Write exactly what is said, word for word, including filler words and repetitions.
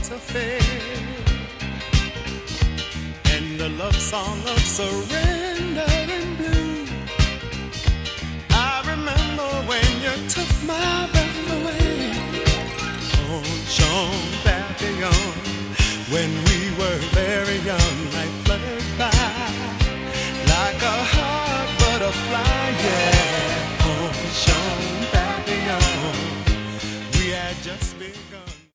affair, and the love song of surrender and blue. I remember when you took my breath away on Jean Papillon, when we were very young, life fluttered by like a hot butterfly, yeah. On Jean Papillon, we had just begun.